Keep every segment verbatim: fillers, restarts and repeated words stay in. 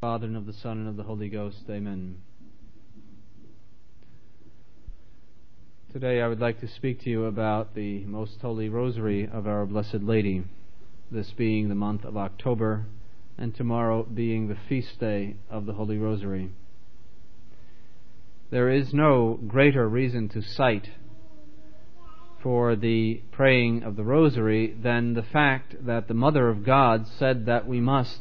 Father, and of the Son, and of the Holy Ghost. Amen. Today I would like to speak to you about the Most Holy Rosary of Our Blessed Lady, this being the month of October, and tomorrow being the feast day of the Holy Rosary. There is no greater reason to cite for the praying of the Rosary than the fact that the Mother of God said that we must.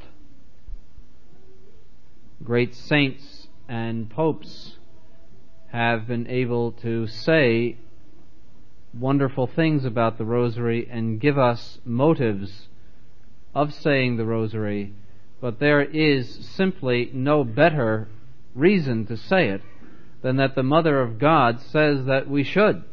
Great saints and popes have been able to say wonderful things about the Rosary and give us motives of saying the Rosary, but there is simply no better reason to say it than that the Mother of God says that we should.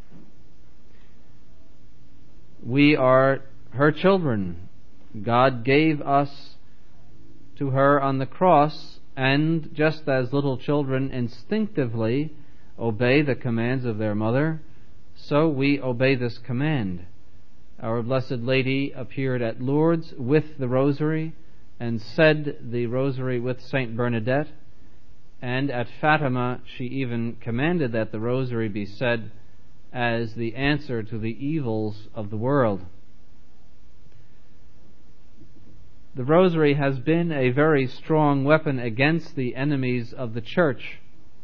We are her children. God gave us to her on the cross, and just as little children instinctively obey the commands of their mother, so we obey this command. Our Blessed Lady appeared at Lourdes with the Rosary and said the Rosary with Saint Bernadette, and at Fatima she even commanded that the Rosary be said as the answer to the evils of the world. The Rosary has been a very strong weapon against the enemies of the Church.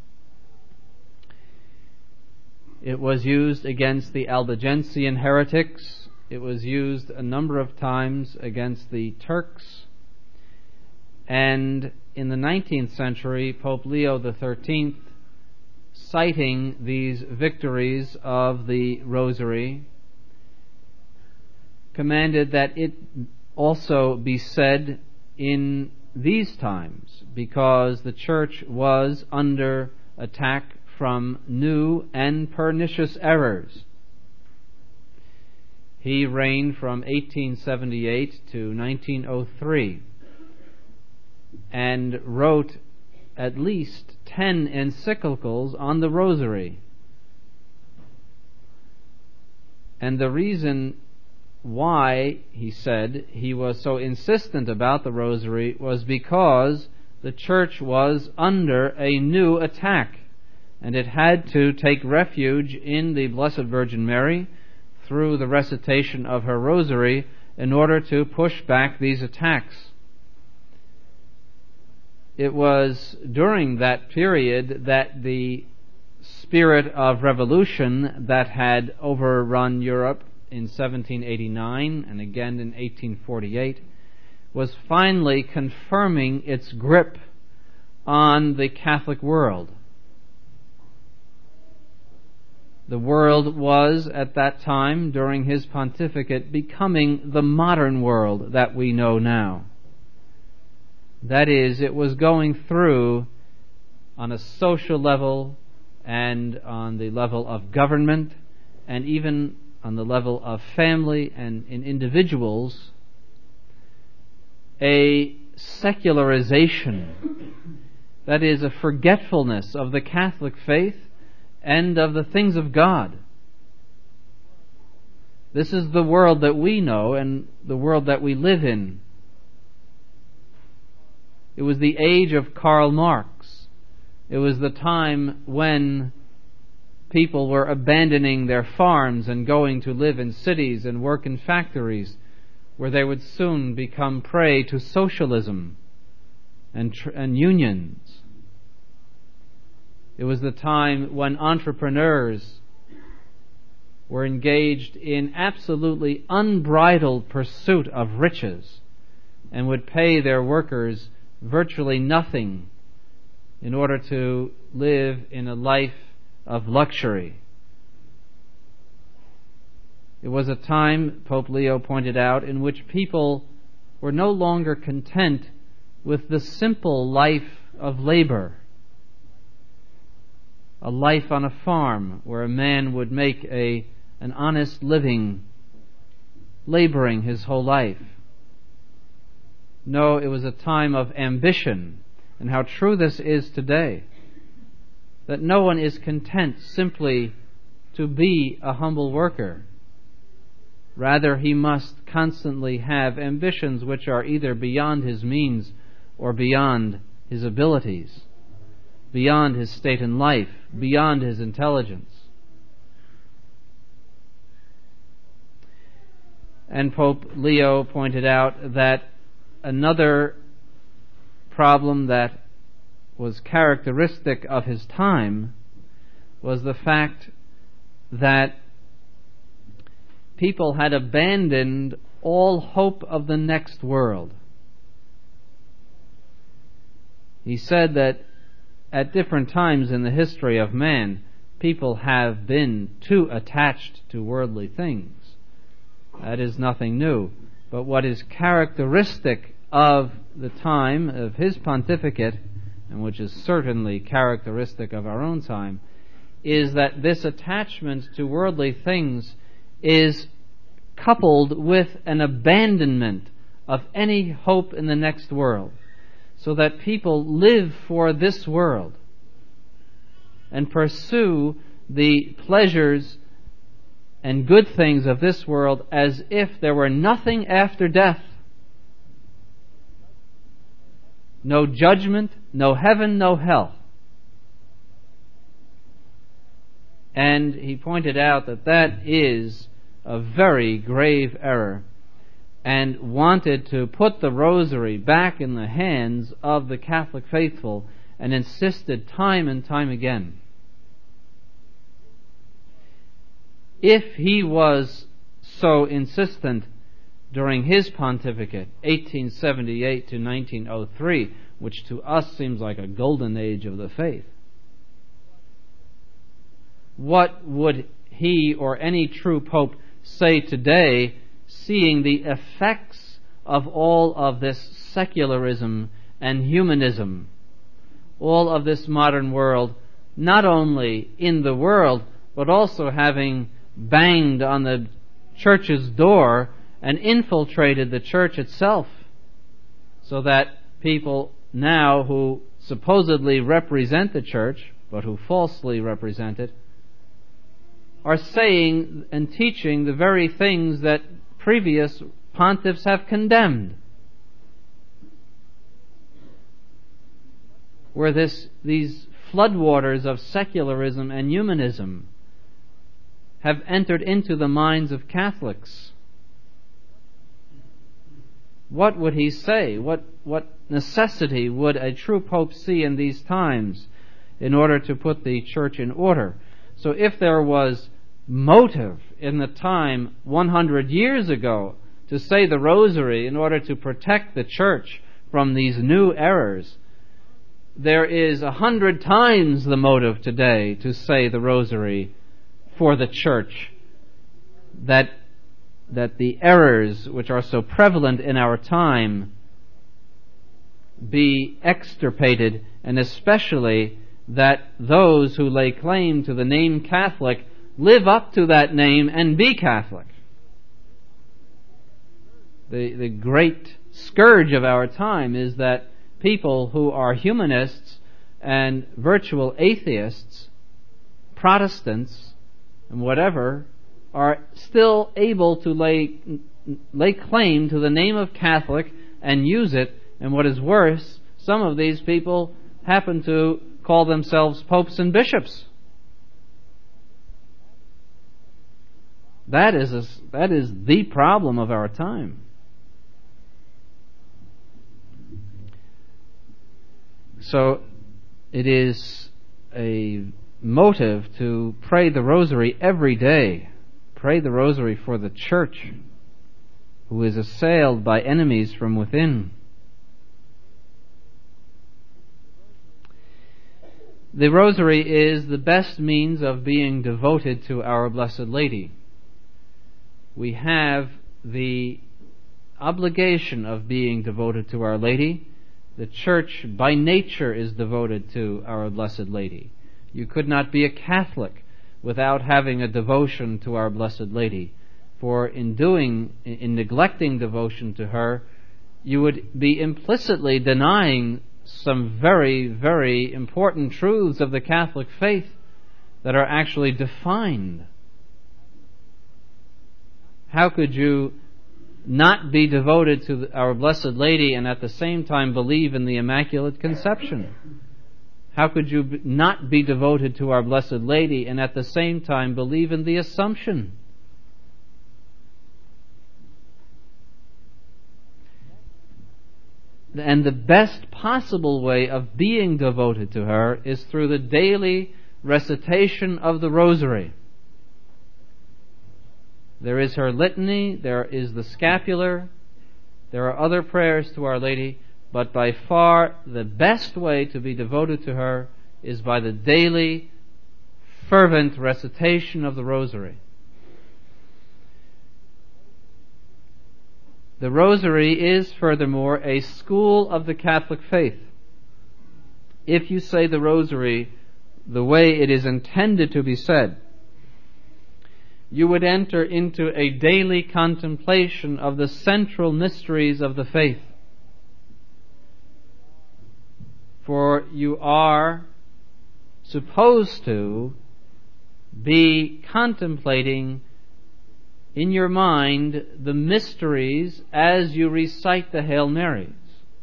It was used against the Albigensian heretics. It was used a number of times against the Turks. And in the nineteenth century, Pope Leo the thirteenth, citing these victories of the Rosary, commanded that it also be said in these times, because the Church was under attack from new and pernicious errors. He reigned from eighteen seventy-eight to nineteen oh three and wrote at least ten encyclicals on the Rosary. And the reason why, he said, he was so insistent about the Rosary was because the Church was under a new attack, and it had to take refuge in the Blessed Virgin Mary through the recitation of her Rosary in order to push back these attacks. It was during that period that the spirit of revolution that had overrun Europe in seventeen eighty-nine and again in eighteen forty-eight was finally confirming its grip on the Catholic world. The world was, at that time, during his pontificate, becoming the modern world that we know now. That is, it was going through, on a social level and on the level of government and even on the level of family and in individuals, a secularization, that is, a forgetfulness of the Catholic faith and of the things of God. This is the world that we know and the world that we live in. It was the age of Karl Marx. It was the time when people were abandoning their farms and going to live in cities and work in factories, where they would soon become prey to socialism and, tr- and unions. It was the time when entrepreneurs were engaged in absolutely unbridled pursuit of riches and would pay their workers virtually nothing in order to live in a life of luxury. It was a time, Pope Leo pointed out, in which people were no longer content with the simple life of labor. A life on a farm where a man would make a, an honest living, laboring his whole life. No, it was a time of ambition, and how true this is today. That no one is content simply to be a humble worker. Rather, he must constantly have ambitions which are either beyond his means or beyond his abilities, beyond his state in life, beyond his intelligence. And Pope Leo pointed out that another problem that was characteristic of his time was the fact that people had abandoned all hope of the next world. He said that at different times in the history of man, people have been too attached to worldly things. That is nothing new. But what is characteristic of the time of his pontificate, and which is certainly characteristic of our own time, is that this attachment to worldly things is coupled with an abandonment of any hope in the next world, so that people live for this world and pursue the pleasures and good things of this world as if there were nothing after death. No judgment, no heaven, no hell. And he pointed out that that is a very grave error, and wanted to put the rosary back in the hands of the Catholic faithful, and insisted time and time again. If he was so insistent during his pontificate, eighteen seventy-eight to nineteen oh three, which to us seems like a golden age of the faith, what would he or any true pope say today, seeing the effects of all of this secularism and humanism, all of this modern world, not only in the world, but also having banged on the church's door and infiltrated the church itself, so that people now who supposedly represent the church, but who falsely represent it, are saying and teaching the very things that previous pontiffs have condemned. Where this, these floodwaters of secularism and humanism have entered into the minds of Catholics. What would he say? What, what necessity would a true pope see in these times in order to put the church in order? So if there was motive in the time one hundred years ago to say the rosary in order to protect the church from these new errors, there is a hundred times the motive today to say the rosary for the church, that that the errors which are so prevalent in our time be extirpated, and especially that those who lay claim to the name Catholic live up to that name and be Catholic. The, the great scourge of our time is that people who are humanists and virtual atheists, Protestants, and whatever, are still able to lay, lay claim to the name of Catholic and use it, and what is worse, some of these people happen to call themselves popes and bishops. That is, a, that is the problem of our time. So it is a motive to pray the rosary every day. Pray the rosary for the church, who is assailed by enemies from within. The rosary is the best means of being devoted to our Blessed Lady. We have the obligation of being devoted to Our Lady. The church by nature is devoted to Our Blessed Lady. You could not be a Catholic without having a devotion to Our Blessed Lady. For in doing, in neglecting devotion to her, you would be implicitly denying some very, very important truths of the Catholic faith that are actually defined. How could you not be devoted to our Blessed Lady and at the same time believe in the Immaculate Conception? How could you not be devoted to our Blessed Lady and at the same time believe in the Assumption? And the best possible way of being devoted to her is through the daily recitation of the Rosary. There is her litany, there is the scapular, there are other prayers to Our Lady, but by far the best way to be devoted to her is by the daily, fervent recitation of the Rosary. The Rosary is, furthermore, a school of the Catholic faith. If you say the Rosary the way it is intended to be said, you would enter into a daily contemplation of the central mysteries of the faith. For you are supposed to be contemplating in your mind the mysteries as you recite the Hail Marys.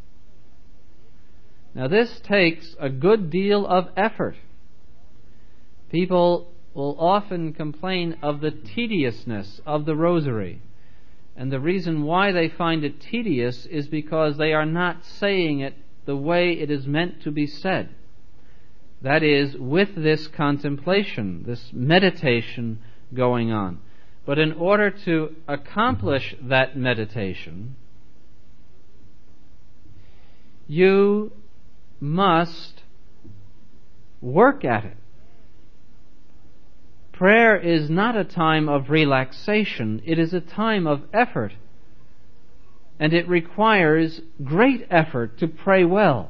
Now this takes a good deal of effort. People will often complain of the tediousness of the Rosary. And the reason why they find it tedious is because they are not saying it the way it is meant to be said. That is, with this contemplation, this meditation going on. But in order to accomplish that meditation, you must work at it. Prayer is not a time of relaxation, it is a time of effort. And it requires great effort to pray well.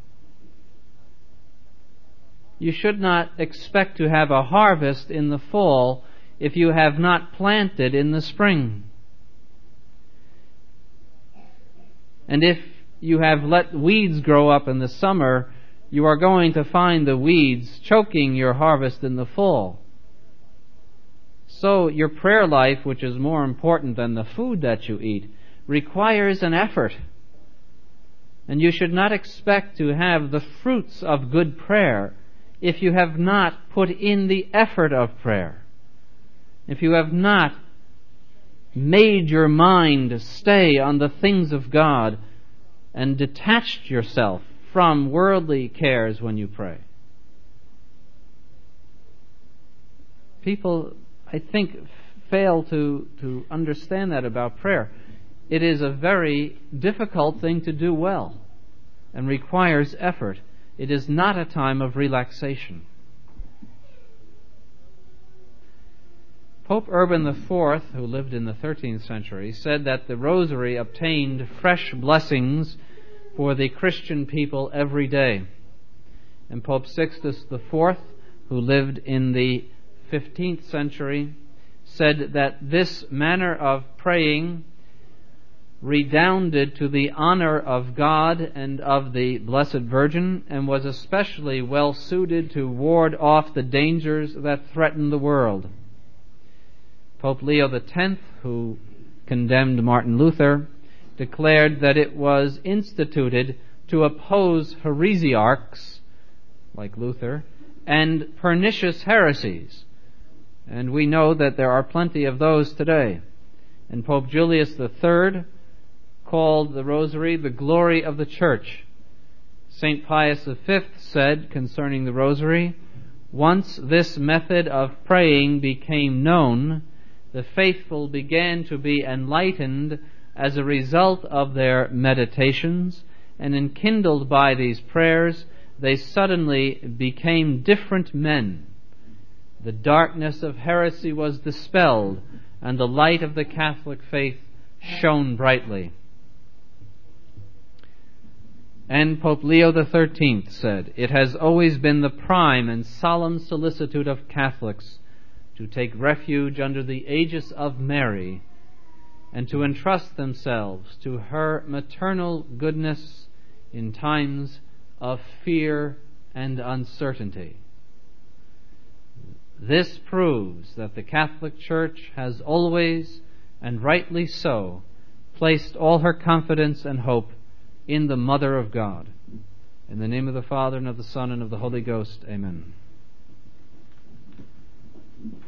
You should not expect to have a harvest in the fall if you have not planted in the spring. And if you have let weeds grow up in the summer, you are going to find the weeds choking your harvest in the fall. So your prayer life, which is more important than the food that you eat, requires an effort. And you should not expect to have the fruits of good prayer if you have not put in the effort of prayer. If you have not made your mind stay on the things of God and detached yourself from worldly cares when you pray. People, I think, fail to, to understand that about prayer. It is a very difficult thing to do well and requires effort. It is not a time of relaxation. Pope Urban the Fourth, who lived in the thirteenth century, said that the Rosary obtained fresh blessings for the Christian people every day. And Pope Sixtus the Fourth, who lived in the fifteenth century, said that this manner of praying redounded to the honor of God and of the Blessed Virgin, and was especially well suited to ward off the dangers that threaten the world. Pope Leo the Tenth, who condemned Martin Luther, declared that it was instituted to oppose heresiarchs, like Luther, and pernicious heresies. And we know that there are plenty of those today. And Pope Julius the Third called the Rosary the glory of the Church. Saint Pius the Fifth said concerning the Rosary, "Once this method of praying became known, the faithful began to be enlightened as a result of their meditations, and enkindled by these prayers, they suddenly became different men. The darkness of heresy was dispelled, and the light of the Catholic faith shone brightly." And Pope Leo the Thirteenth said, "It has always been the prime and solemn solicitude of Catholics to take refuge under the aegis of Mary and to entrust themselves to her maternal goodness in times of fear and uncertainty." This proves that the Catholic Church has always, and rightly so, placed all her confidence and hope in the Mother of God. In the name of the Father, and of the Son, and of the Holy Ghost. Amen.